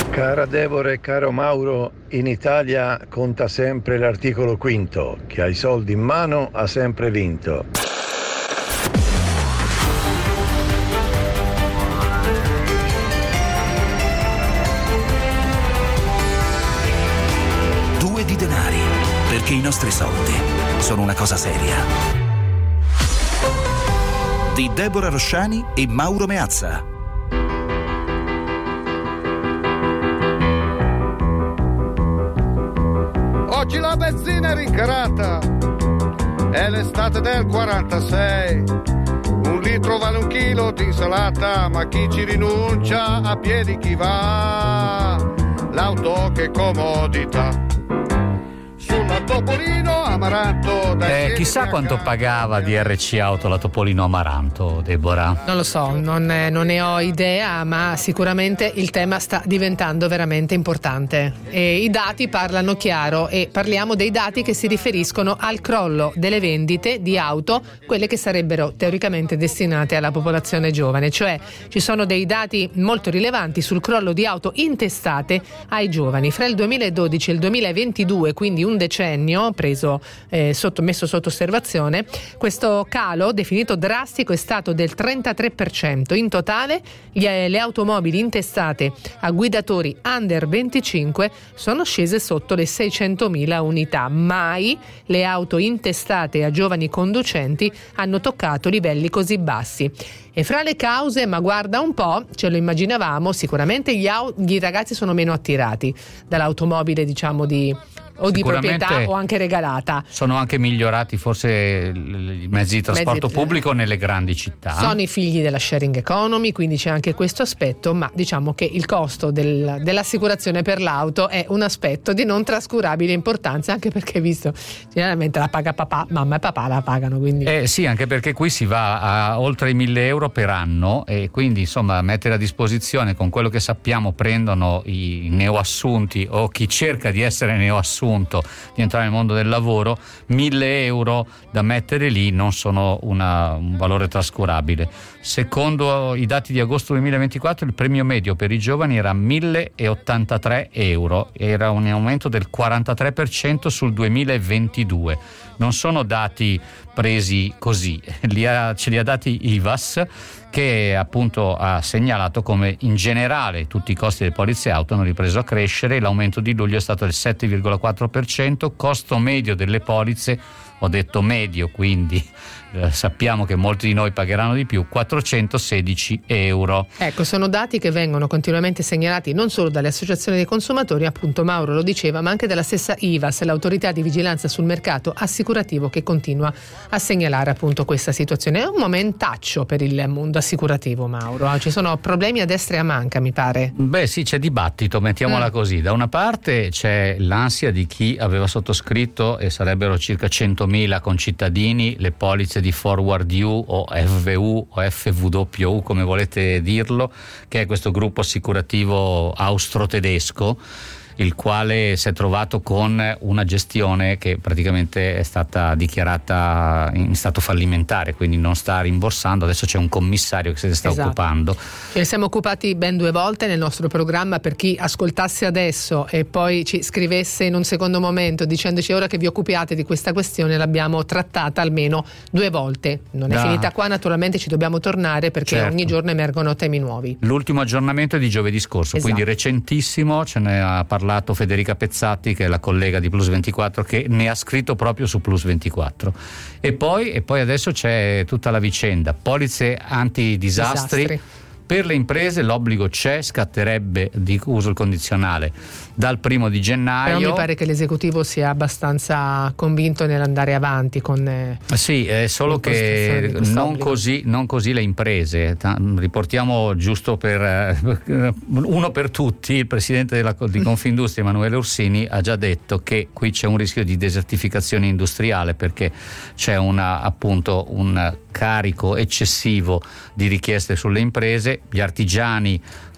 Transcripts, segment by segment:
Cara Deborah e caro Mauro, in Italia conta sempre l'articolo 5, chi ha i soldi in mano ha sempre vinto. Due di denari, perché i nostri soldi sono una cosa seria. Di Deborah Rosciani e Mauro Meazza. Oggi la benzina è rincarata, è l'estate del 46, 1 litro vale 1 chilo di insalata, ma chi ci rinuncia a piedi chi va, l'auto che comodità. Sulla Topolino Amaranto chissà quanto pagava DRC Auto la Topolino Amaranto, Deborah. Non lo so, non ne ho idea, ma sicuramente il tema sta diventando veramente importante e i dati parlano chiaro, e parliamo dei dati che si riferiscono al crollo delle vendite di auto, quelle che sarebbero teoricamente destinate alla popolazione giovane, cioè ci sono dei dati molto rilevanti sul crollo di auto intestate ai giovani. Fra il 2012 e il 2022, quindi un decennio messo sotto osservazione, questo calo definito drastico è stato del 33%. In totale le automobili intestate a guidatori under 25 sono scese sotto le 600.000 unità. Mai le auto intestate a giovani conducenti hanno toccato livelli così bassi. E fra le cause, ma guarda un po', ce lo immaginavamo, sicuramente gli ragazzi sono meno attirati dall'automobile, diciamo, di proprietà o anche regalata. Sono anche migliorati forse i mezzi di trasporto pubblico nelle grandi città. Sono i figli della sharing economy, quindi c'è anche questo aspetto, ma diciamo che il costo dell'assicurazione per l'auto è un aspetto di non trascurabile importanza, anche perché visto generalmente la paga papà, mamma e papà la pagano, quindi sì, anche perché qui si va a oltre i 1.000 euro per anno, e quindi insomma mettere a disposizione, con quello che sappiamo prendono i neoassunti o chi cerca di essere neoassunto, di entrare nel mondo del lavoro, 1.000 euro da mettere lì non sono un valore trascurabile. Secondo i dati di agosto 2024 il premio medio per i giovani era 1.083 euro, era un aumento del 43% sul 2022. Non sono dati presi così, ce li ha dati IVAS, che appunto ha segnalato come in generale tutti i costi delle polizze auto hanno ripreso a crescere. L'aumento di luglio è stato del 7,4%, costo medio delle polizze, ho detto medio, quindi sappiamo che molti di noi pagheranno di più, 416 euro. Ecco, sono dati che vengono continuamente segnalati non solo dalle associazioni dei consumatori, appunto Mauro lo diceva, ma anche dalla stessa IVAS, l'autorità di vigilanza sul mercato assicurativo, che continua a segnalare appunto questa situazione. È un momentaccio per il mondo assicurativo, Mauro, ci sono problemi a destra e a manca, mi pare. Beh sì, c'è dibattito, mettiamola così. Da una parte c'è l'ansia di chi aveva sottoscritto, e sarebbero circa 100.000 concittadini, le polizze di Forward U o FVU o FVW, come volete dirlo, che è questo gruppo assicurativo austro-tedesco, il quale si è trovato con una gestione che praticamente è stata dichiarata in stato fallimentare, quindi non sta rimborsando. Adesso c'è un commissario che se ne sta occupando. Ce ne siamo occupati ben 2 volte nel nostro programma. Per chi ascoltasse adesso e poi ci scrivesse in un secondo momento dicendoci ora che vi occupiate di questa questione, l'abbiamo trattata almeno 2 volte. Non è finita qua, naturalmente ci dobbiamo tornare, perché ogni giorno emergono temi nuovi. L'ultimo aggiornamento è di giovedì scorso, quindi recentissimo. Ce ne ha parlato Federica Pezzatti, che è la collega di Plus 24, che ne ha scritto proprio su Plus 24. E poi adesso c'è tutta la vicenda polizze antidisastri. Per le imprese l'obbligo c'è, scatterebbe, di uso il condizionale, dal 1 gennaio. Però mi pare che l'esecutivo sia abbastanza convinto nell'andare avanti con sì, è solo che non così le imprese. Riportiamo giusto per uno per tutti, il presidente di Confindustria Emanuele Orsini ha già detto che qui c'è un rischio di desertificazione industriale, perché c'è appunto un carico eccessivo di richieste sulle imprese. Gli artigiani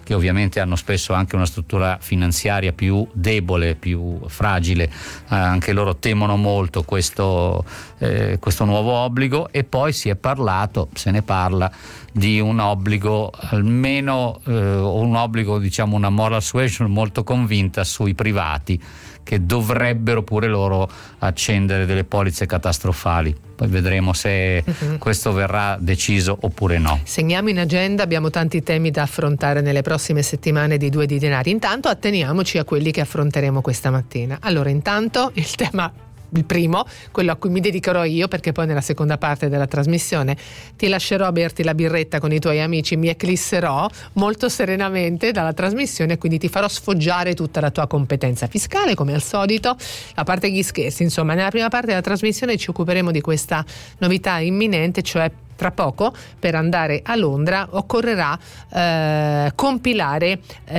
che ovviamente hanno spesso anche una struttura finanziaria più debole, più fragile, anche loro temono molto questo nuovo obbligo. E poi se ne parla di un obbligo, almeno un obbligo, diciamo una moral suasion molto convinta sui privati, che dovrebbero pure loro accendere delle polizze catastrofali. Poi vedremo se questo verrà deciso oppure no. Segniamo in agenda, abbiamo tanti temi da affrontare nelle prossime settimane di Due di Denari. Intanto atteniamoci a quelli che affronteremo questa mattina. Allora, intanto il primo, quello a cui mi dedicherò io, perché poi nella seconda parte della trasmissione ti lascerò berti la birretta con i tuoi amici, mi eclisserò molto serenamente dalla trasmissione, quindi ti farò sfoggiare tutta la tua competenza fiscale come al solito, a parte gli scherzi. Insomma, nella prima parte della trasmissione ci occuperemo di questa novità imminente, cioè tra poco per andare a Londra occorrerà compilare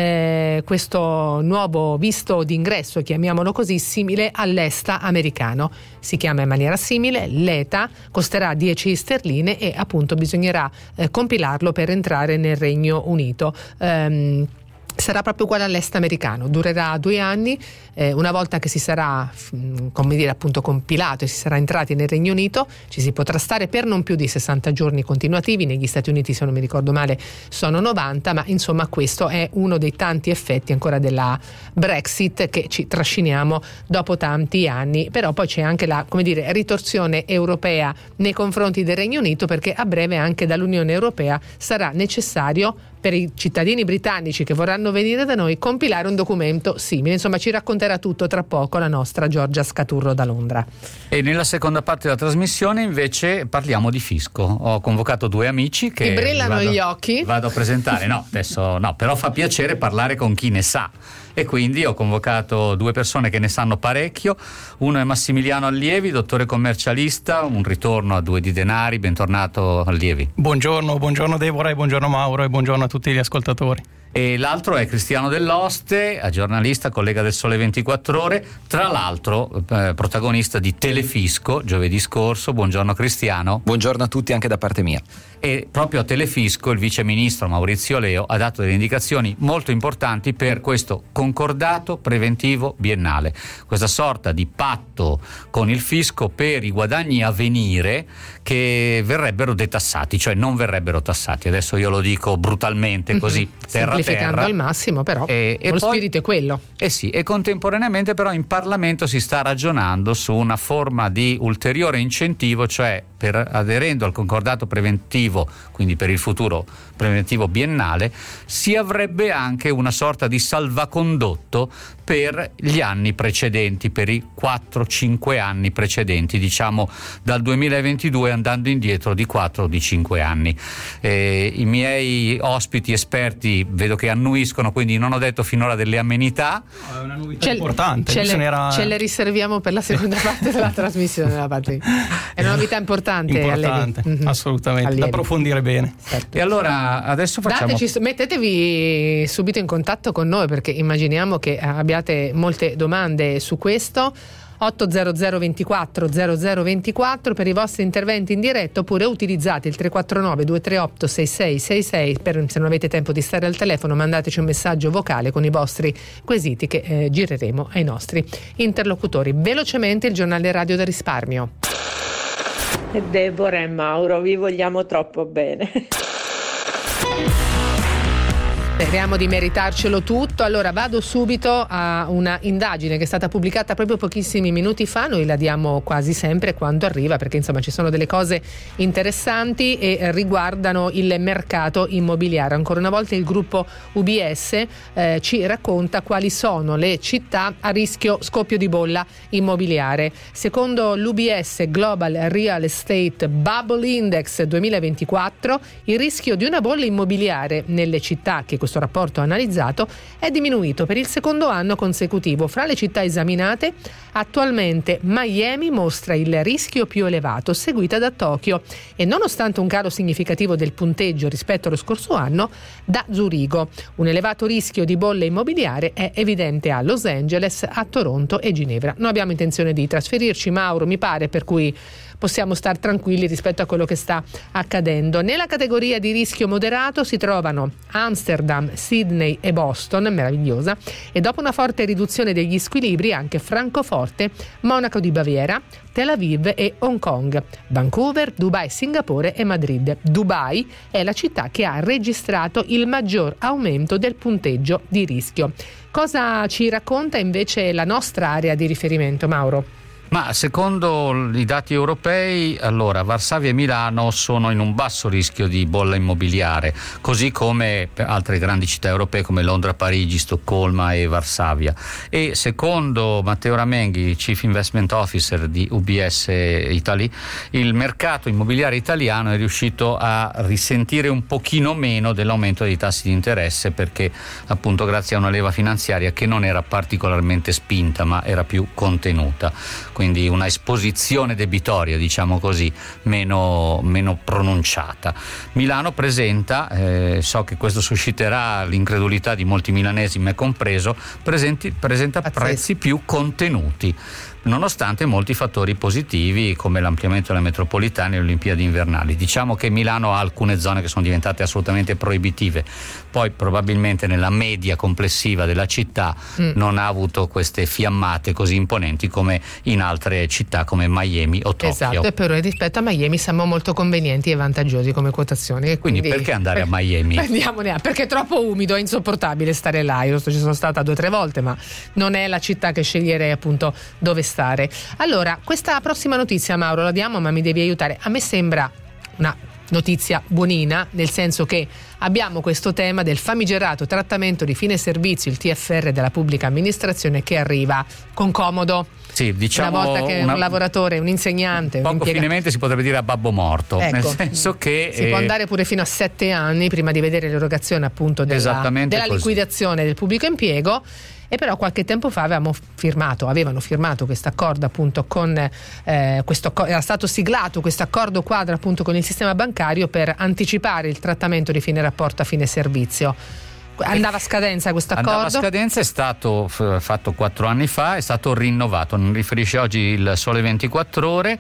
questo nuovo visto d'ingresso, chiamiamolo così, simile all'ESTA americano. Si chiama in maniera simile, l'ETA, costerà 10 sterline e appunto bisognerà compilarlo per entrare nel Regno Unito. Sarà proprio uguale all'est americano, durerà 2 anni, una volta che si sarà appunto compilato e si sarà entrati nel Regno Unito ci si potrà stare per non più di 60 giorni continuativi. Negli Stati Uniti, se non mi ricordo male, sono 90, ma insomma questo è uno dei tanti effetti ancora della Brexit che ci trasciniamo dopo tanti anni. Però poi c'è anche la, ritorsione europea nei confronti del Regno Unito, perché a breve anche dall'Unione Europea sarà necessario per i cittadini britannici che vorranno venire da noi compilare un documento simile. Insomma, ci racconterà tutto tra poco la nostra Giorgia Scaturro da Londra. E nella seconda parte della trasmissione invece parliamo di fisco. Ho convocato 2 amici che mi brillano gli occhi. Vado a presentare. No, adesso no, però fa piacere parlare con chi ne sa. E quindi ho convocato 2 persone che ne sanno parecchio. Uno è Massimiliano Allievi, dottore commercialista, un ritorno a Due di Denari. Bentornato Allievi. Buongiorno Deborah e buongiorno Mauro e buongiorno a tutti gli ascoltatori. E l'altro è Cristiano Dell'Oste, giornalista, collega del Sole 24 Ore, tra l'altro protagonista di Telefisco giovedì scorso. Buongiorno Cristiano. Buongiorno a tutti anche da parte mia. E proprio a Telefisco il vice ministro Maurizio Leo ha dato delle indicazioni molto importanti per questo concordato preventivo biennale, questa sorta di patto con il fisco per i guadagni a venire che verrebbero detassati, cioè non verrebbero tassati. Adesso io lo dico brutalmente così, semplificando al massimo, però lo spirito è quello. Sì, e contemporaneamente però in Parlamento si sta ragionando su una forma di ulteriore incentivo, cioè aderendo al concordato preventivo, quindi per il futuro preventivo biennale, si avrebbe anche una sorta di salvacondotto per gli anni precedenti, per i 4-5 anni precedenti, diciamo dal 2022 andando indietro di 4 o di 5 anni. I miei ospiti esperti vedo che annuiscono, quindi non ho detto finora delle amenità. È una novità importante. Ce le riserviamo per la seconda parte della trasmissione. È una novità importante. Assolutamente, da approfondire bene. Certo. E allora adesso facciamo. Mettetevi subito in contatto con noi, perché immaginiamo che abbiate molte domande su questo. 800 24 0024 per i vostri interventi in diretta, oppure utilizzate il 349 238 6666 se non avete tempo di stare al telefono. Mandateci un messaggio vocale con i vostri quesiti che gireremo ai nostri interlocutori. Velocemente il giornale radio del risparmio. Deborah e Mauro, vi vogliamo troppo bene. Speriamo di meritarcelo tutto. Allora vado subito a una indagine che è stata pubblicata proprio pochissimi minuti fa. Noi la diamo quasi sempre quando arriva, perché insomma ci sono delle cose interessanti e riguardano il mercato immobiliare. Ancora una volta il gruppo UBS ci racconta quali sono le città a rischio scoppio di bolla immobiliare. Secondo l'UBS Global Real Estate Bubble Index 2024, il rischio di una bolla immobiliare nelle città che questo rapporto ha analizzato è diminuito per il secondo anno consecutivo. Fra le città esaminate, attualmente Miami mostra il rischio più elevato, seguita da Tokyo, e nonostante un calo significativo del punteggio rispetto allo scorso anno, da Zurigo. Un elevato rischio di bolla immobiliare è evidente a Los Angeles, a Toronto e Ginevra. Non abbiamo intenzione di trasferirci, Mauro, mi pare, per cui possiamo star tranquilli rispetto a quello che sta accadendo. Nella categoria di rischio moderato si trovano Amsterdam, Amsterdam, Sydney e Boston, meravigliosa, e dopo una forte riduzione degli squilibri anche Francoforte, Monaco di Baviera, Tel Aviv e Hong Kong, Vancouver, Dubai, Singapore e Madrid. Dubai è la città che ha registrato il maggior aumento del punteggio di rischio. Cosa ci racconta invece la nostra area di riferimento, Mauro? Ma secondo i dati europei, allora Varsavia e Milano sono in un basso rischio di bolla immobiliare, così come altre grandi città europee come Londra, Parigi, Stoccolma e Varsavia. E secondo Matteo Ramenghi, Chief Investment Officer di UBS Italy, il mercato immobiliare italiano è riuscito a risentire un pochino meno dell'aumento dei tassi di interesse, perché appunto grazie a una leva finanziaria che non era particolarmente spinta ma era più contenuta. Quindi una esposizione debitoria, diciamo così, meno pronunciata. Milano presenta, so che questo susciterà l'incredulità di molti milanesi, me compreso, presenta prezzi più contenuti, nonostante molti fattori positivi come l'ampliamento delle metropolitane e le Olimpiadi invernali. Diciamo che Milano ha alcune zone che sono diventate assolutamente proibitive, poi probabilmente nella media complessiva della città non ha avuto queste fiammate così imponenti come in altre città come Miami o Tokyo. Esatto, e però rispetto a Miami siamo molto convenienti e vantaggiosi come quotazioni. E quindi perché andare a Miami? Andiamone, perché è troppo umido, è insopportabile stare là. Io ci sono stata 2 o 3 volte, ma non è la città che sceglierei appunto dove stare. Allora, questa prossima notizia, Mauro, la diamo, ma mi devi aiutare. A me sembra una notizia buonina, nel senso che abbiamo questo tema del famigerato trattamento di fine servizio, il TFR della pubblica amministrazione, che arriva con comodo. Sì, diciamo una volta che un lavoratore, un insegnante, poco finemente si potrebbe dire a babbo morto, ecco, nel senso che si può andare pure fino a 7 anni prima di vedere l'erogazione appunto della liquidazione del pubblico impiego. E però qualche tempo fa avevano firmato questo accordo appunto con era stato siglato questo accordo quadro appunto con il sistema bancario per anticipare il trattamento di fine rapporto a fine servizio. Andava a scadenza questo accordo? Andava a scadenza, è stato fatto 4 anni fa, è stato rinnovato, non riferisce oggi il Sole 24 Ore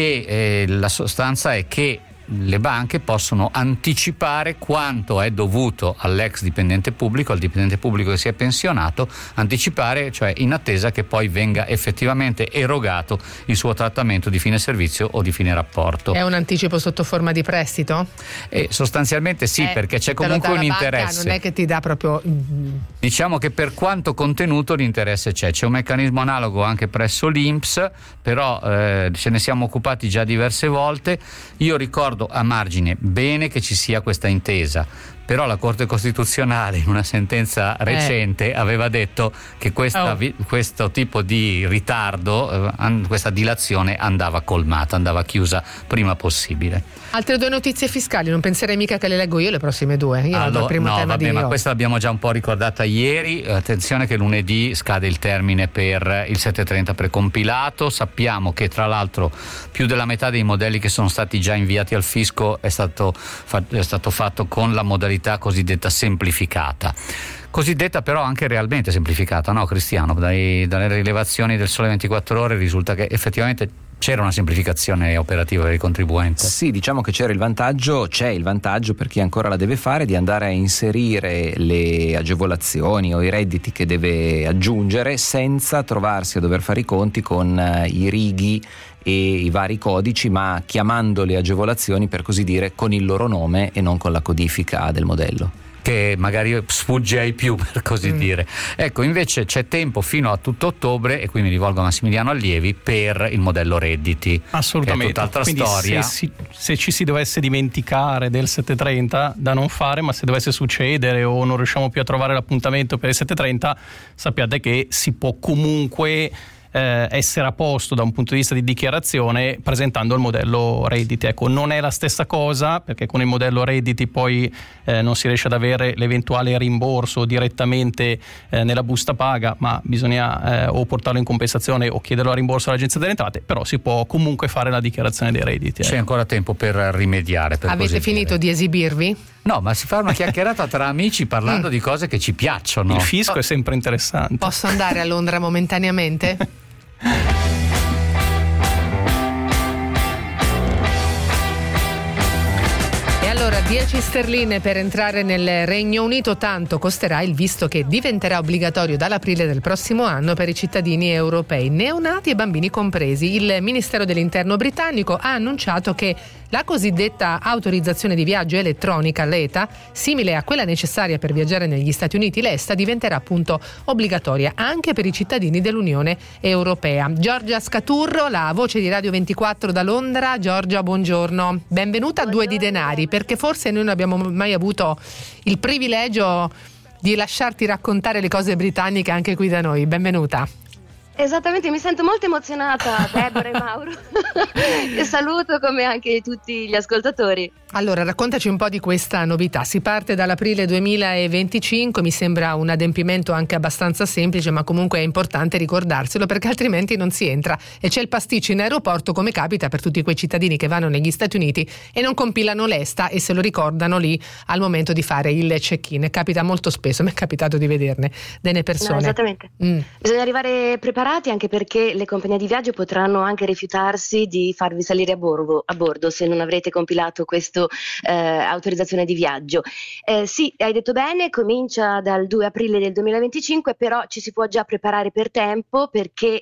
e la sostanza è che le banche possono anticipare quanto è dovuto all'ex dipendente pubblico, al dipendente pubblico che si è pensionato, anticipare, cioè in attesa che poi venga effettivamente erogato il suo trattamento di fine servizio o di fine rapporto. È un anticipo sotto forma di prestito? Sostanzialmente sì, perché c'è comunque un interesse. Non è che ti dà proprio... Diciamo che per quanto contenuto l'interesse c'è un meccanismo analogo anche presso l'INPS, però ce ne siamo occupati già diverse volte. Io ricordo a margine bene che ci sia questa intesa, però la Corte Costituzionale in una sentenza recente aveva detto che questo tipo di ritardo, questa dilazione andava colmata, andava chiusa prima possibile. Altre 2 notizie fiscali, non penserei mica che le leggo io le prossime 2. Io vado al primo tema ma questa l'abbiamo già un po' ricordata ieri. Attenzione che lunedì scade il termine per il 730 precompilato. Sappiamo che tra l'altro più della metà dei modelli che sono stati già inviati al fisco è stato fatto con la modalità cosiddetta semplificata, però anche realmente semplificata, no Cristiano? Dalle rilevazioni del Sole 24 Ore risulta che effettivamente c'era una semplificazione operativa per il contribuente. Sì, diciamo che c'è il vantaggio per chi ancora la deve fare di andare a inserire le agevolazioni o i redditi che deve aggiungere senza trovarsi a dover fare i conti con i righi e i vari codici, ma chiamando le agevolazioni, per così dire, con il loro nome e non con la codifica del modello, che magari sfugge ai più, per così dire. Ecco, invece c'è tempo fino a tutto ottobre, e qui mi rivolgo a Massimiliano Allievi, per il modello redditi. Assolutamente. Che è tutt'altra Quindi storia. Se ci si dovesse dimenticare del 730, da non fare, ma se dovesse succedere o non riusciamo più a trovare l'appuntamento per il 730, sappiate che si può comunque essere a posto da un punto di vista di dichiarazione presentando il modello redditi. Ecco, non è la stessa cosa, perché con il modello redditi poi non si riesce ad avere l'eventuale rimborso direttamente nella busta paga, ma bisogna o portarlo in compensazione o chiederlo a rimborso all'Agenzia delle Entrate, però si può comunque fare la dichiarazione dei redditi. C'è ancora tempo per rimediare. Avete finito di esibirvi? No, ma si fa una chiacchierata tra amici parlando di cose che ci piacciono. Il fisco è sempre interessante. Posso andare a Londra momentaneamente? E allora 10 sterline per entrare nel Regno Unito, tanto costerà il visto che diventerà obbligatorio dall'aprile del prossimo anno per i cittadini europei, neonati e bambini compresi. Il Ministero dell'Interno britannico ha annunciato che la cosiddetta autorizzazione di viaggio elettronica, l'ETA, simile a quella necessaria per viaggiare negli Stati Uniti, l'ESTA, diventerà appunto obbligatoria anche per i cittadini dell'Unione Europea. Giorgia Scaturro, la voce di Radio 24 da Londra. Giorgia, buongiorno. Benvenuta a Due di Denari, perché forse noi non abbiamo mai avuto il privilegio di lasciarti raccontare le cose britanniche anche qui da noi. Benvenuta. Esattamente, mi sento molto emozionata, Deborah e Mauro. E saluto come anche tutti gli ascoltatori. Allora, raccontaci un po' di questa novità. Si parte dall'aprile 2025, mi sembra un adempimento anche abbastanza semplice, ma comunque è importante ricordarselo perché altrimenti non si entra e c'è il pasticcio in aeroporto, come capita per tutti quei cittadini che vanno negli Stati Uniti e non compilano l'ESTA e se lo ricordano lì al momento di fare il check-in. Capita molto spesso, mi è capitato di vederne delle persone. No, esattamente. Bisogna arrivare preparati, anche perché le compagnie di viaggio potranno anche rifiutarsi di farvi salire a bordo se non avrete compilato questo autorizzazione di viaggio. Sì, hai detto bene, comincia dal 2 aprile del 2025, però ci si può già preparare per tempo perché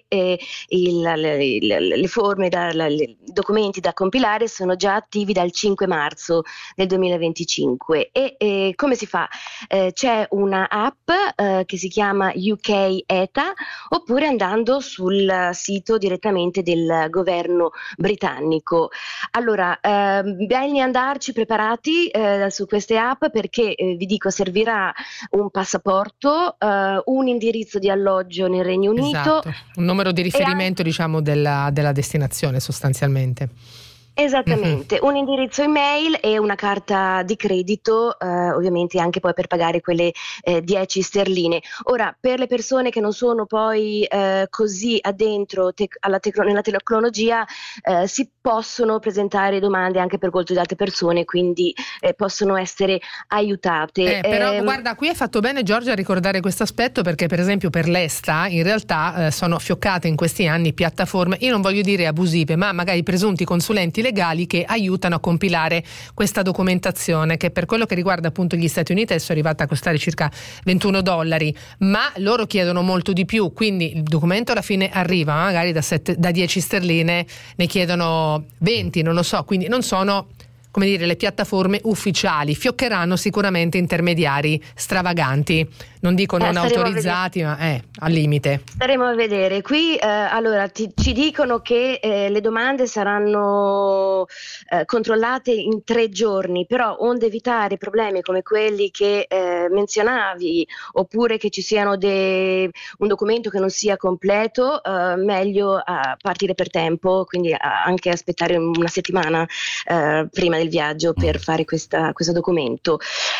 le forme, i documenti da compilare sono già attivi dal 5 marzo del 2025 e come si fa? C'è una app che si chiama UK ETA, oppure andando sul sito direttamente del governo britannico. Allora, bene andarci preparati su queste app perché vi dico servirà un passaporto, un indirizzo di alloggio nel Regno Unito, esatto, un numero di riferimento diciamo della destinazione sostanzialmente. Esattamente, un indirizzo email e una carta di credito, ovviamente anche poi per pagare quelle 10 sterline. Ora, per le persone che non sono poi così addentro nella tecnologia, si possono presentare domande anche per conto di altre persone, quindi possono essere aiutate. Però guarda, qui hai fatto bene Giorgia a ricordare questo aspetto, perché per esempio per l'ESTA in realtà sono fioccate in questi anni piattaforme, io non voglio dire abusive, ma magari presunti consulenti legali che aiutano a compilare questa documentazione, che per quello che riguarda appunto gli Stati Uniti adesso è arrivata a costare circa $21, ma loro chiedono molto di più, quindi il documento alla fine arriva, magari da 10 sterline ne chiedono 20, non lo so, quindi non sono, come dire, le piattaforme ufficiali. Fioccheranno sicuramente intermediari stravaganti, non dico non autorizzati, ma al limite. Staremo a vedere. Qui allora ci dicono che le domande saranno controllate in 3 giorni, però onde evitare problemi come quelli che menzionavi, oppure che ci siano un documento che non sia completo, meglio partire per tempo, quindi anche aspettare una settimana prima del viaggio per fare questo documento.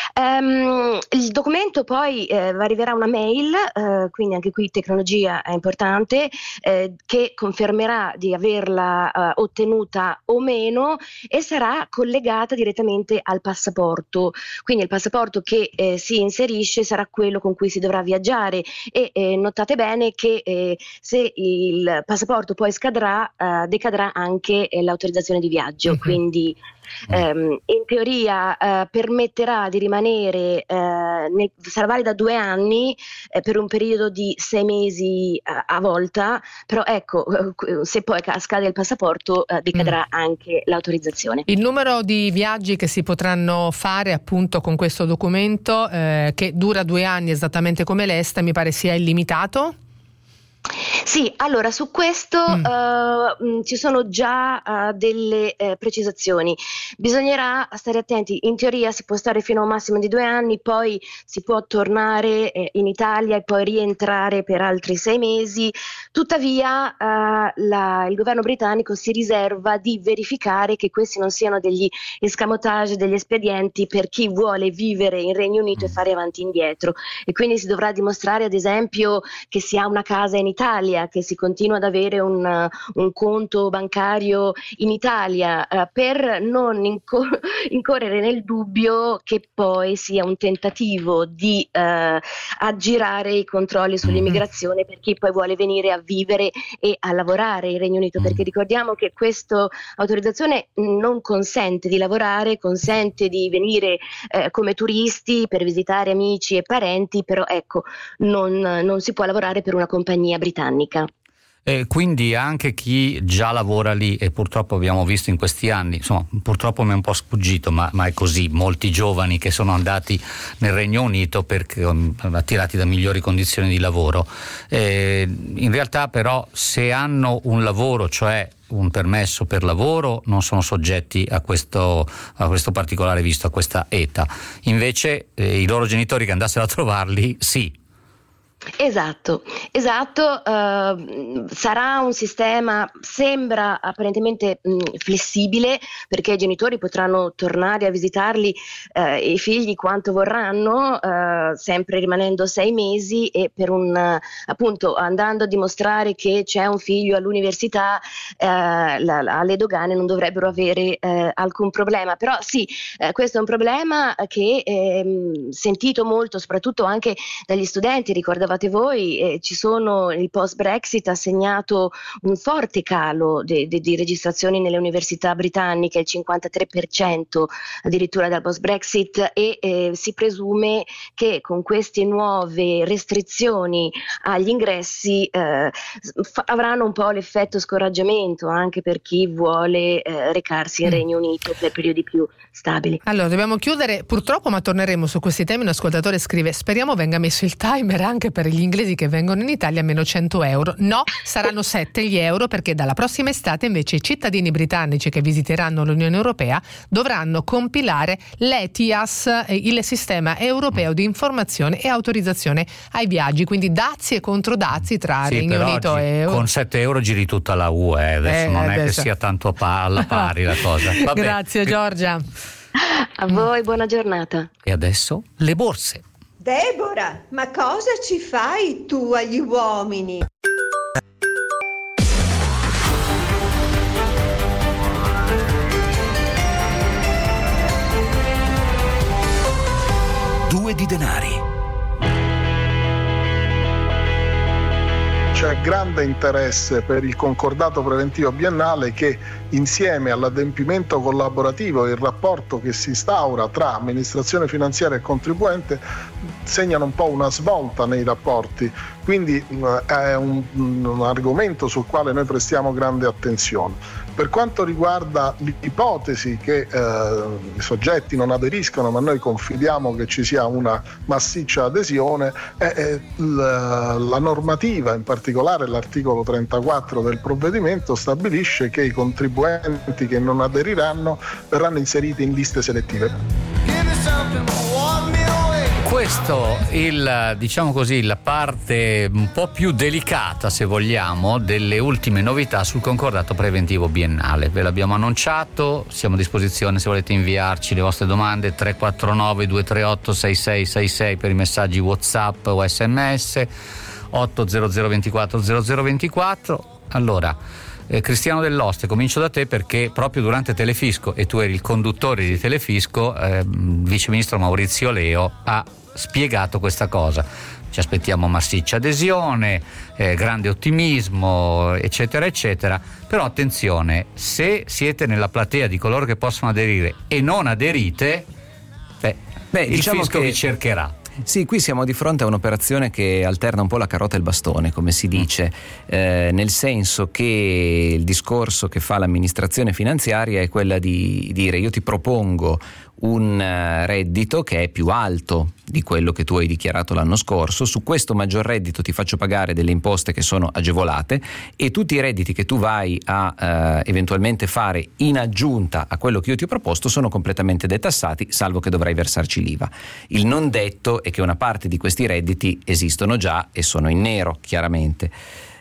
Il documento poi arriverà una mail, quindi anche qui tecnologia è importante, che confermerà di averla ottenuta o meno e sarà collegata direttamente al passaporto. Quindi il passaporto che si inserisce sarà quello con cui si dovrà viaggiare e notate bene che se il passaporto poi scadrà, decadrà anche l'autorizzazione di viaggio, quindi in teoria permetterà di rimanere, sarà valida 2 anni per un periodo di 6 mesi a volta, però ecco, se poi scade il passaporto decadrà anche l'autorizzazione. Il numero di viaggi che si potranno fare appunto con questo documento che dura 2 anni esattamente come l'ESTA mi pare sia illimitato? Sì, allora su questo ci sono già delle precisazioni. Bisognerà stare attenti, in teoria si può stare fino a un massimo di 2 anni, poi si può tornare in Italia e poi rientrare per altri 6 mesi. Tuttavia il governo britannico si riserva di verificare che questi non siano degli escamotage, degli espedienti per chi vuole vivere in Regno Unito e fare avanti e indietro, e quindi si dovrà dimostrare ad esempio che si ha una casa in Italia, famiglia che si continua ad avere un conto bancario in Italia, per non incorrere nel dubbio che poi sia un tentativo di aggirare i controlli sull'immigrazione per chi poi vuole venire a vivere e a lavorare in Regno Unito, perché ricordiamo che questa autorizzazione non consente di lavorare, consente di venire come turisti per visitare amici e parenti, però ecco, non si può lavorare per una compagnia britannica. Quindi anche chi già lavora lì, e purtroppo abbiamo visto in questi anni, insomma purtroppo mi è un po' sfuggito, ma è così, molti giovani che sono andati nel Regno Unito perché attirati da migliori condizioni di lavoro, in realtà però se hanno un lavoro, cioè un permesso per lavoro, non sono soggetti a questo particolare visto, a questa ETA. Invece i loro genitori che andassero a trovarli, sì. Esatto, sarà un sistema, sembra apparentemente flessibile, perché i genitori potranno tornare a visitarli i figli quanto vorranno, sempre rimanendo 6 mesi, e per appunto andando a dimostrare che c'è un figlio all'università, alle dogane non dovrebbero avere alcun problema. Però sì, questo è un problema che è sentito molto, soprattutto anche dagli studenti. Ricordavate voi, il post-Brexit ha segnato un forte calo di registrazioni nelle università britanniche, il 53% addirittura dal post-Brexit, e si presume che con queste nuove restrizioni agli ingressi avranno un po' l'effetto scoraggiamento anche per chi vuole recarsi in Regno Unito per periodi più stabili. Allora, dobbiamo chiudere purtroppo, ma torneremo su questi temi. Un ascoltatore scrive: speriamo venga messo il timer anche per gli inglesi che vengono in Italia, meno 100 euro. No, saranno 7 gli euro, perché dalla prossima estate invece i cittadini britannici che visiteranno l'Unione Europea dovranno compilare l'ETIAS, il sistema europeo di informazione e autorizzazione ai viaggi, quindi dazi e controdazi tra Regno Unito e con 7 euro giri tutta la UE, adesso non è che sia tanto alla pari la cosa. Vabbè. Grazie Giorgia. A voi buona giornata. E adesso le borse. Deborah, ma cosa ci fai tu agli uomini? Due di denari. C'è grande interesse per il concordato preventivo biennale che, insieme all'adempimento collaborativo e il rapporto che si instaura tra amministrazione finanziaria e contribuente, segnano un po' una svolta nei rapporti. Quindi è un argomento sul quale noi prestiamo grande attenzione. Per quanto riguarda l'ipotesi che i soggetti non aderiscono, ma noi confidiamo che ci sia una massiccia adesione, la normativa, in particolare l'articolo 34 del provvedimento, stabilisce che i contribuenti che non aderiranno verranno inseriti in liste selettive. Questo diciamo così, la parte un po' più delicata, se vogliamo, delle ultime novità sul concordato preventivo biennale. Ve l'abbiamo annunciato, siamo a disposizione se volete inviarci le vostre domande, 349 238 6666 per i messaggi WhatsApp o SMS, 800 24 0024. Allora, Cristiano Dell'Oste, comincio da te, perché proprio durante Telefisco, e tu eri il conduttore di Telefisco, il viceministro Maurizio Leo ha spiegato questa cosa. Ci aspettiamo massiccia adesione, grande ottimismo, eccetera eccetera, però attenzione, se siete nella platea di coloro che possono aderire e non aderite, il fisco vi cercherà. Sì, qui siamo di fronte a un'operazione che alterna un po' la carota e il bastone, come si dice, nel senso che il discorso che fa l'amministrazione finanziaria è quella di dire: io ti propongo un reddito che è più alto di quello che tu hai dichiarato l'anno scorso, su questo maggior reddito ti faccio pagare delle imposte che sono agevolate, e tutti i redditi che tu vai a eventualmente fare in aggiunta a quello che io ti ho proposto sono completamente detassati, salvo che dovrai versarci l'IVA. Il non detto è che una parte di questi redditi esistono già e sono in nero, chiaramente.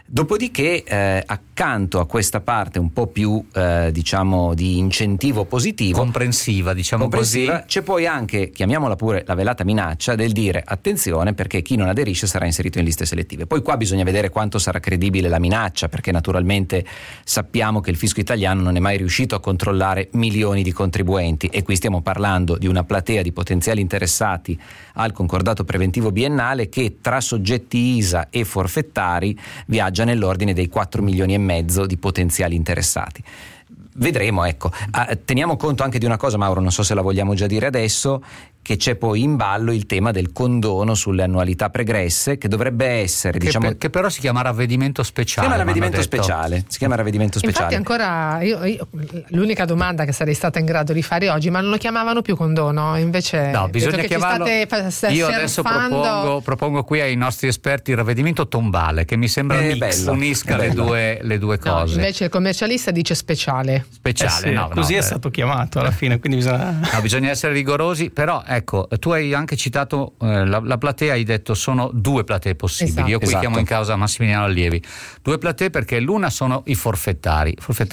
Dopodiché accanto a questa parte un po' più diciamo di incentivo positivo, comprensiva, così, c'è poi anche, chiamiamola pure la velata minaccia del dire attenzione perché chi non aderisce sarà inserito in liste selettive. Poi qua bisogna vedere quanto sarà credibile la minaccia, perché naturalmente sappiamo che il fisco italiano non è mai riuscito a controllare milioni di contribuenti, e qui stiamo parlando di una platea di potenziali interessati al concordato preventivo biennale che tra soggetti ISA e forfettari viaggia nell'ordine dei 4 milioni e mezzo di potenziali interessati. Vedremo, ecco. Teniamo conto anche di una cosa, Mauro, non so se la vogliamo già dire adesso, che c'è poi in ballo il tema del condono sulle annualità pregresse, che dovrebbe essere, che però si chiama ravvedimento speciale. Si chiama ravvedimento speciale. Infatti ancora io l'unica domanda che sarei stata in grado di fare oggi, ma non lo chiamavano più condono, invece no, bisogna chiamarlo. Io adesso propongo qui ai nostri esperti il ravvedimento tombale, che mi sembra unisca le due cose. No, invece il commercialista dice speciale. Sì, così è stato chiamato alla fine, quindi bisogna essere rigorosi, però ecco, tu hai anche citato la platea, hai detto sono 2 platee possibili. Esatto. Io qui chiamo in causa Massimiliano Allievi. 2 platee perché l'una sono i forfettari.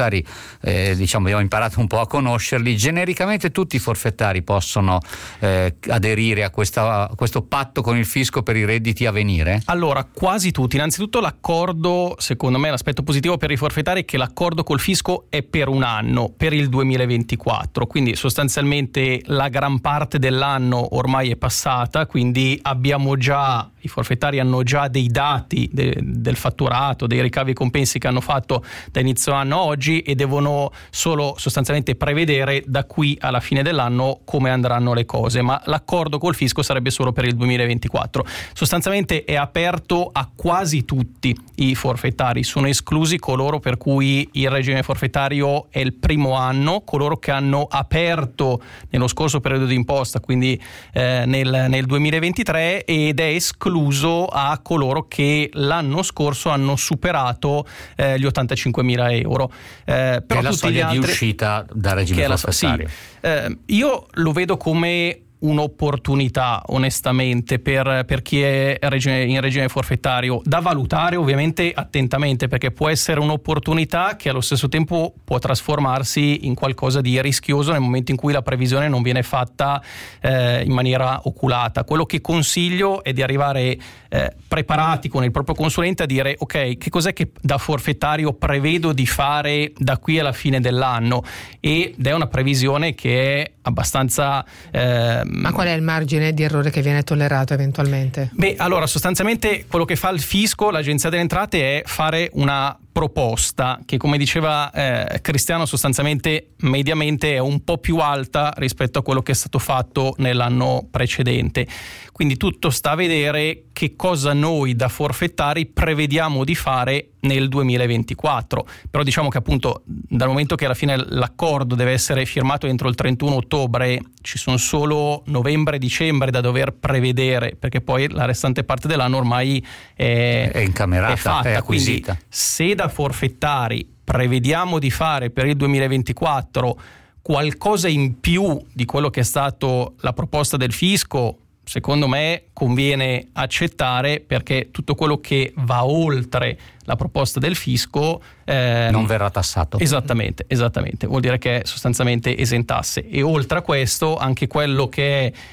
Abbiamo imparato un po' a conoscerli. Genericamente tutti i forfettari possono aderire a questo patto con il fisco per i redditi a venire? Allora, quasi tutti. Innanzitutto l'accordo, secondo me l'aspetto positivo per i forfettari è che l'accordo col fisco è per un anno, per il 2024, quindi sostanzialmente la gran parte dell'anno ormai è passata, quindi i forfettari hanno già dei dati del fatturato, dei ricavi e compensi che hanno fatto da inizio anno a oggi, e devono solo sostanzialmente prevedere da qui alla fine dell'anno come andranno le cose, ma l'accordo col fisco sarebbe solo per il 2024. Sostanzialmente è aperto a quasi tutti i forfettari, sono esclusi coloro per cui il regime forfettario è il primo anno, coloro che hanno aperto nello scorso periodo di imposta, quindi nel 2023, ed è escluso a coloro che l'anno scorso hanno superato gli 85.000 euro. Però che è la tutti soglia gli altri, di uscita dal regime forfettario. Io lo vedo come un'opportunità, onestamente, per chi è in regime forfettario, da valutare ovviamente attentamente, perché può essere un'opportunità che allo stesso tempo può trasformarsi in qualcosa di rischioso nel momento in cui la previsione non viene fatta in maniera oculata. Quello che consiglio è di arrivare preparati con il proprio consulente a dire: ok, che cos'è che da forfettario prevedo di fare da qui alla fine dell'anno, ed è una previsione che è abbastanza ma qual è il margine di errore che viene tollerato eventualmente? Allora, sostanzialmente quello che fa il fisco, l'Agenzia delle Entrate, è fare una proposta che, come diceva Cristiano, sostanzialmente mediamente è un po' più alta rispetto a quello che è stato fatto nell'anno precedente. Quindi tutto sta a vedere che cosa noi da forfettari prevediamo di fare nel 2024. Però diciamo che appunto dal momento che alla fine l'accordo deve essere firmato entro il 31 ottobre, ci sono solo novembre e dicembre da dover prevedere, perché poi la restante parte dell'anno ormai è incamerata, è fatta, è acquisita. Quindi se da forfettari prevediamo di fare per il 2024 qualcosa in più di quello che è stato la proposta del fisco, secondo me conviene accettare, perché tutto quello che va oltre la proposta del fisco non verrà tassato. Esattamente, vuol dire che è sostanzialmente esentasse. E oltre a questo anche quello che è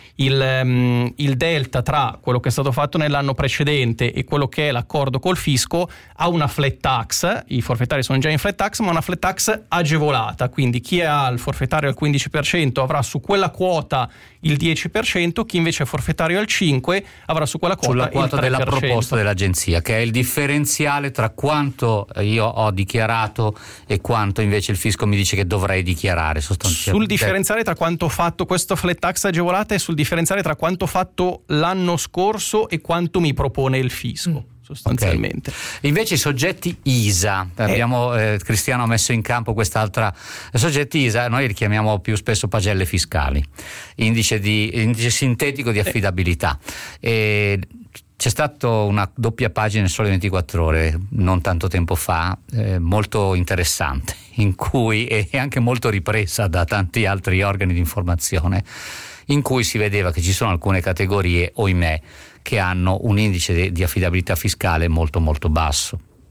il delta tra quello che è stato fatto nell'anno precedente e quello che è l'accordo col fisco ha una flat tax. I forfettari sono già in flat tax, ma una flat tax agevolata, quindi chi ha il forfettario al 15% avrà su quella quota il 10%, chi invece è forfettario al 5% avrà su quella quota sulla quota il 3%. Della proposta dell'agenzia, che è il differenziale tra quanto io ho dichiarato e quanto invece il fisco mi dice che dovrei dichiarare sostanzialmente. Sul differenziale tra quanto fatto questo flat tax agevolata e sul differenziale tra quanto fatto l'anno scorso e quanto mi propone il fisco. Sostanzialmente. Okay. Invece i soggetti ISA, Cristiano ha messo in campo quest'altra. Soggetti ISA noi li chiamiamo più spesso pagelle fiscali, indice sintetico di affidabilità. E c'è stata una doppia pagina in Sole 24 Ore non tanto tempo fa, molto interessante, in cui è anche molto ripresa da tanti altri organi di informazione, in cui si vedeva che ci sono alcune categorie, ohimè, che hanno un indice di affidabilità fiscale molto molto basso.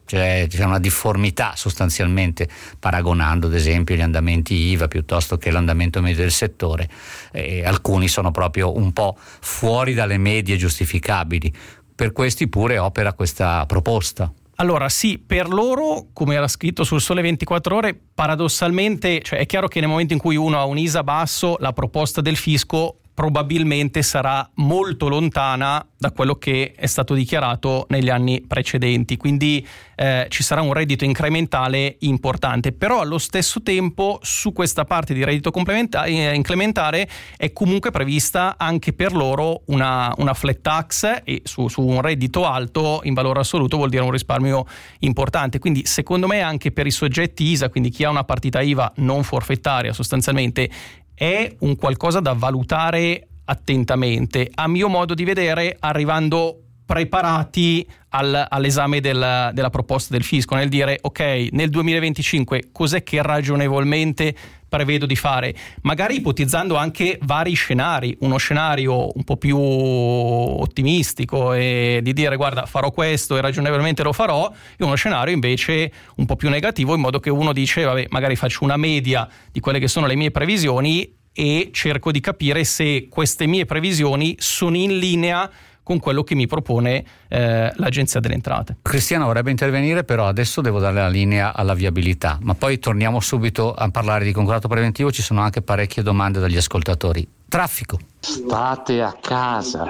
c'è una difformità sostanzialmente, paragonando ad esempio gli andamenti IVA piuttosto che l'andamento medio del settore. Alcuni sono proprio un po' fuori dalle medie giustificabili. Per questi pure opera questa proposta. Allora sì, per loro, come era scritto sul Sole 24 Ore, paradossalmente, cioè è chiaro che nel momento in cui uno ha un ISA basso, la proposta del fisco probabilmente sarà molto lontana da quello che è stato dichiarato negli anni precedenti, quindi ci sarà un reddito incrementale importante, però allo stesso tempo su questa parte di reddito incrementale è comunque prevista anche per loro una flat tax, e su un reddito alto in valore assoluto vuol dire un risparmio importante, quindi secondo me anche per i soggetti ISA, quindi chi ha una partita IVA non forfettaria sostanzialmente, è un qualcosa da valutare attentamente, a mio modo di vedere, arrivando preparati all'esame della proposta del fisco, nel dire ok, nel 2025 cos'è che ragionevolmente prevedo di fare, magari ipotizzando anche vari scenari, uno scenario un po' più ottimistico e di dire guarda farò questo e ragionevolmente lo farò, e uno scenario invece un po' più negativo, in modo che uno dice vabbè, magari faccio una media di quelle che sono le mie previsioni e cerco di capire se queste mie previsioni sono in linea con quello che mi propone l'Agenzia delle Entrate. Cristiano vorrebbe intervenire, però adesso devo dare la linea alla viabilità, ma poi torniamo subito a parlare di concordato preventivo. Ci sono anche parecchie domande dagli ascoltatori. Traffico. State a casa.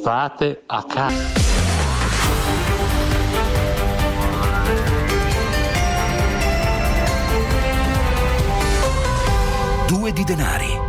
2 di denari.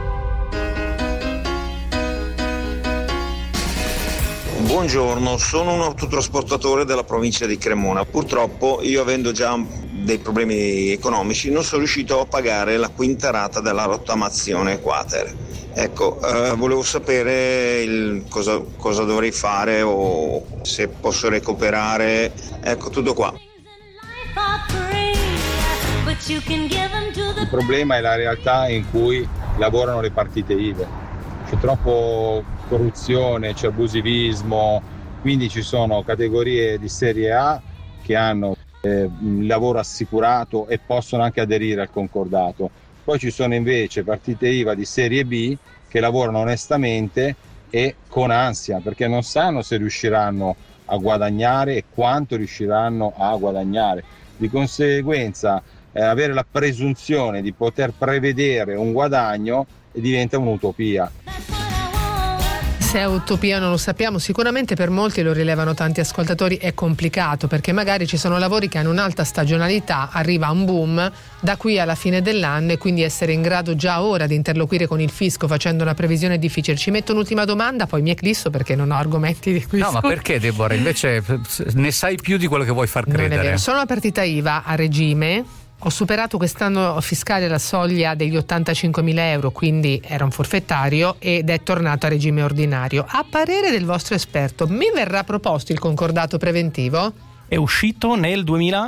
Buongiorno, sono un autotrasportatore della provincia di Cremona. Purtroppo io, avendo già dei problemi economici, non sono riuscito a pagare la quinta rata della rottamazione quater. Ecco, volevo sapere cosa dovrei fare o se posso recuperare. Ecco, tutto qua. Il problema è la realtà in cui lavorano le partite IVA. C'è troppo corruzione, c'è abusivismo, quindi ci sono categorie di serie A che hanno il lavoro assicurato e possono anche aderire al concordato. Poi ci sono invece partite IVA di serie B che lavorano onestamente e con ansia, perché non sanno se riusciranno a guadagnare e quanto riusciranno a guadagnare. Di conseguenza avere la presunzione di poter prevedere un guadagno diventa un'utopia. Se è utopia non lo sappiamo, sicuramente per molti, lo rilevano tanti ascoltatori, è complicato, perché magari ci sono lavori che hanno un'alta stagionalità, arriva un boom da qui alla fine dell'anno, e quindi essere in grado già ora di interloquire con il fisco facendo una previsione è difficile. Ci metto un'ultima domanda, poi mi eclisso perché non ho argomenti di questo. No, ma perché, Deborah? Invece ne sai più di quello che vuoi far credere. Non è vero. Sono una partita IVA a regime. Ho superato quest'anno fiscale la soglia degli 85.000 euro, quindi era un forfettario ed è tornato a regime ordinario. A parere del vostro esperto, mi verrà proposto il concordato preventivo? È uscito nel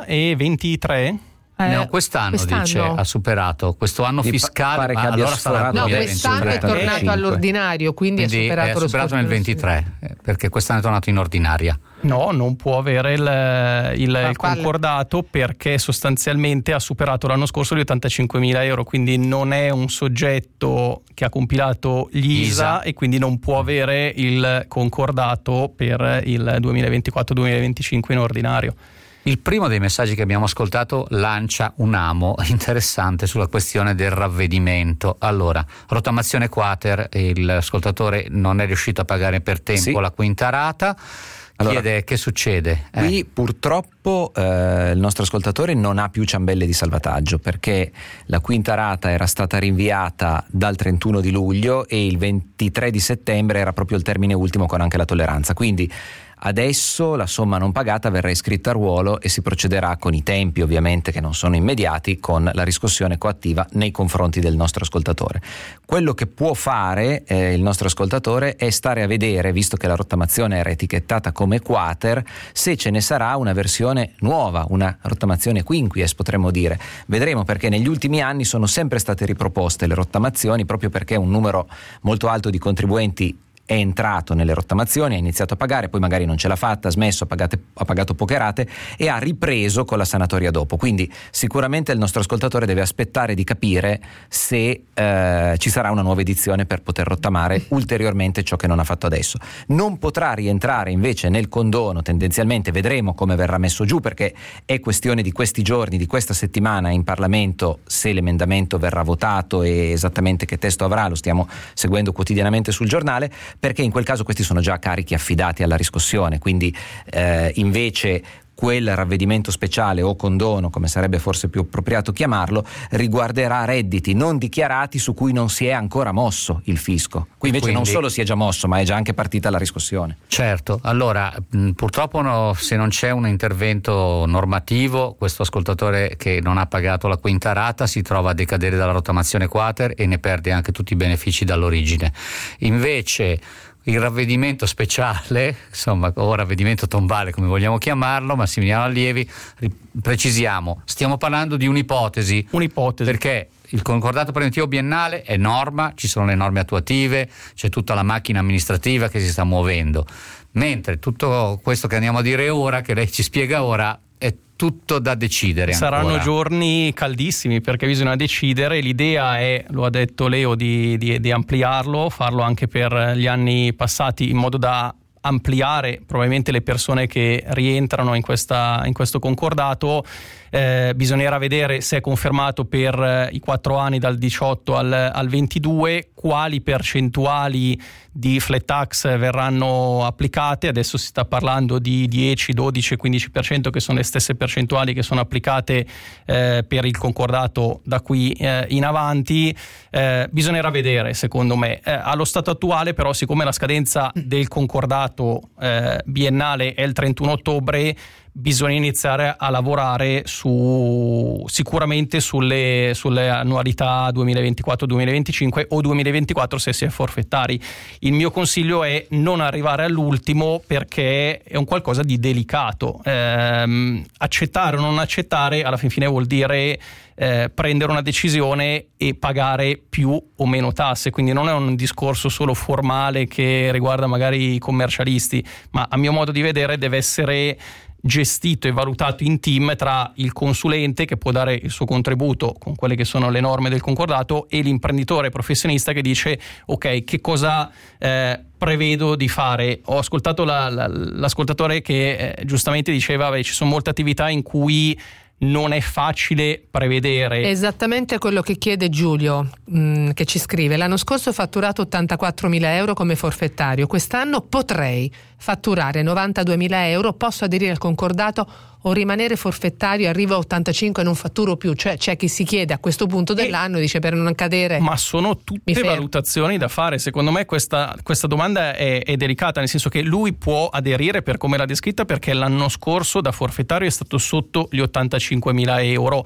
2023? No, quest'anno dice ha superato, questo anno fiscale, ma allora sarà no, quest'anno è tornato all'ordinario, quindi è superato nel 23, perché quest'anno è tornato in ordinaria. No, non può avere il concordato, perché sostanzialmente ha superato l'anno scorso gli 85.000 euro, quindi non è un soggetto che ha compilato gli ISA e quindi non può avere il concordato per il 2024-2025 in ordinario. Il primo dei messaggi che abbiamo ascoltato lancia un amo interessante sulla questione del ravvedimento. Allora, rottamazione quater, l'ascoltatore non è riuscito a pagare per tempo la quinta rata. Chiede che succede. Qui purtroppo il nostro ascoltatore non ha più ciambelle di salvataggio, perché la quinta rata era stata rinviata dal 31 di luglio e il 23 di settembre era proprio il termine ultimo con anche la tolleranza. Quindi adesso la somma non pagata verrà iscritta a ruolo e si procederà con i tempi, ovviamente, che non sono immediati, con la riscossione coattiva nei confronti del nostro ascoltatore. Quello che può fare il nostro ascoltatore è stare a vedere, visto che la rottamazione era etichettata come quater, se ce ne sarà una versione nuova, una rottamazione quinquies potremmo dire. Vedremo, perché negli ultimi anni sono sempre state riproposte le rottamazioni, proprio perché un numero molto alto di contribuenti è entrato nelle rottamazioni, ha iniziato a pagare, poi magari non ce l'ha fatta, ha smesso, ha pagato poche rate e ha ripreso con la sanatoria dopo. Quindi sicuramente il nostro ascoltatore deve aspettare di capire se ci sarà una nuova edizione per poter rottamare ulteriormente ciò che non ha fatto adesso. Non potrà rientrare invece nel condono, tendenzialmente vedremo come verrà messo giù, perché è questione di questi giorni, di questa settimana in Parlamento, se l'emendamento verrà votato e esattamente che testo avrà, lo stiamo seguendo quotidianamente sul giornale, perché in quel caso questi sono già carichi affidati alla riscossione, quindi invece quel ravvedimento speciale o condono, come sarebbe forse più appropriato chiamarlo, riguarderà redditi non dichiarati su cui non si è ancora mosso il fisco. Qui invece non solo si è già mosso, ma è già anche partita la riscossione. Certo, allora purtroppo se non c'è un intervento normativo, questo ascoltatore che non ha pagato la quinta rata si trova a decadere dalla rottamazione quater e ne perde anche tutti i benefici dall'origine. Invece il ravvedimento speciale, insomma, o ravvedimento tombale come vogliamo chiamarlo, Massimiliano Allievi, precisiamo, stiamo parlando di un'ipotesi, perché il concordato preventivo biennale è norma, ci sono le norme attuative, c'è tutta la macchina amministrativa che si sta muovendo, mentre tutto questo che andiamo a dire ora, che lei ci spiega ora, è tutto da decidere. Saranno ancora giorni caldissimi perché bisogna decidere. L'idea è, lo ha detto Leo, di ampliarlo, farlo anche per gli anni passati, in modo da ampliare probabilmente le persone che rientrano in questo concordato. Bisognerà vedere se è confermato per i 4 anni dal 18 al 22, quali percentuali di flat tax verranno applicate. Adesso si sta parlando di 10, 12, 15%, che sono le stesse percentuali che sono applicate per il concordato da qui in avanti. Bisognerà vedere, secondo me. Allo stato attuale però, siccome la scadenza del concordato biennale è il 31 ottobre, bisogna iniziare a lavorare sicuramente sulle annualità 2024-2025 o 2024 se si è forfettari. Il mio consiglio è non arrivare all'ultimo, perché è un qualcosa di delicato. Accettare o non accettare alla fin fine vuol dire prendere una decisione e pagare più o meno tasse, quindi non è un discorso solo formale che riguarda magari i commercialisti, ma a mio modo di vedere deve essere gestito e valutato in team tra il consulente, che può dare il suo contributo con quelle che sono le norme del concordato, e l'imprenditore professionista che dice ok, che cosa prevedo di fare. Ho ascoltato l'ascoltatore che giustamente diceva ci sono molte attività in cui non è facile prevedere. Esattamente quello che chiede Giulio, che ci scrive: l'anno scorso ho fatturato 84.000 euro come forfettario, quest'anno potrei fatturare 92.000 euro, posso aderire al concordato o rimanere forfettario, arrivo a 85 e non fatturo più. Cioè c'è chi si chiede a questo punto dell'anno, dice, per non cadere. Ma sono tutte valutazioni da fare. Secondo me questa domanda è delicata, nel senso che lui può aderire per come l'ha descritta, perché l'anno scorso da forfettario è stato sotto gli 85.000 euro.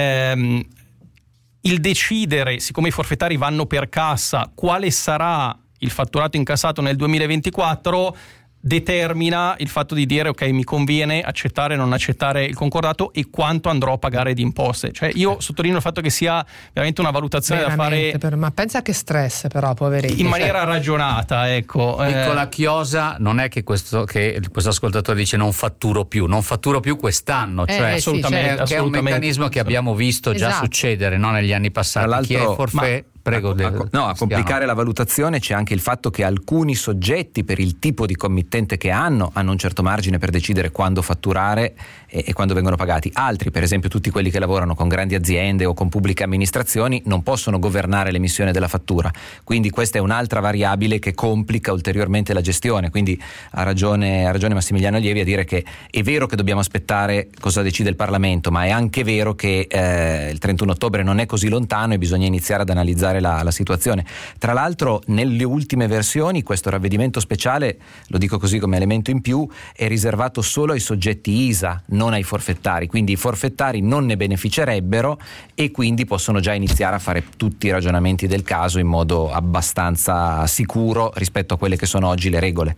Il decidere, siccome i forfettari vanno per cassa, quale sarà il fatturato incassato nel 2024 determina il fatto di dire ok, mi conviene accettare o non accettare il concordato e quanto andrò a pagare di imposte. Cioè io sottolineo il fatto che sia veramente una valutazione da fare, ma pensa che stress, però, poverini, in maniera ragionata, ecco. Piccola chiosa, non è che questo ascoltatore dice non fatturo più quest'anno, cioè assolutamente, che è un meccanismo che abbiamo visto già succedere, no, negli anni passati. Tra chi è forfè a complicare la valutazione c'è anche il fatto che alcuni soggetti, per il tipo di committente che hanno un certo margine per decidere quando fatturare e quando vengono pagati. Altri, per esempio tutti quelli che lavorano con grandi aziende o con pubbliche amministrazioni, non possono governare l'emissione della fattura, quindi questa è un'altra variabile che complica ulteriormente la gestione. Quindi ha ragione Massimiliano Allievi a dire che è vero che dobbiamo aspettare cosa decide il Parlamento, ma è anche vero che il 31 ottobre non è così lontano e bisogna iniziare ad analizzare la situazione. Tra l'altro nelle ultime versioni questo ravvedimento speciale, lo dico così come elemento in più, è riservato solo ai soggetti ISA, non ai forfettari, quindi i forfettari non ne beneficerebbero e quindi possono già iniziare a fare tutti i ragionamenti del caso in modo abbastanza sicuro rispetto a quelle che sono oggi le regole.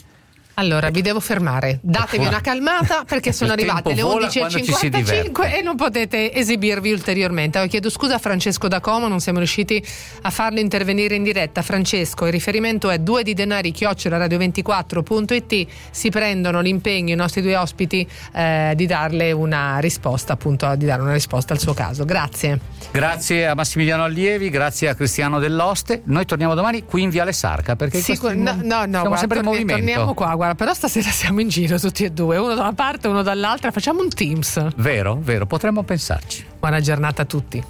Allora, vi devo fermare. Datevi una calmata perché sono arrivate le 11:55 e non potete esibirvi ulteriormente. Chiedo scusa a Francesco da Como, non siamo riusciti a farlo intervenire in diretta. Francesco, il riferimento è 2didenari@radio24.it. Si prendono l'impegno i nostri due ospiti di darle una risposta, appunto, di dare una risposta al suo caso. Grazie. Grazie a Massimiliano Allievi, grazie a Cristiano Dell'Oste. Noi torniamo domani qui in Viale Sarca perché siamo sempre in movimento. Torniamo qua, guarda, però stasera siamo in giro tutti e due, uno da una parte, uno dall'altra, facciamo un Teams. Vero, potremmo pensarci. Buona giornata a tutti.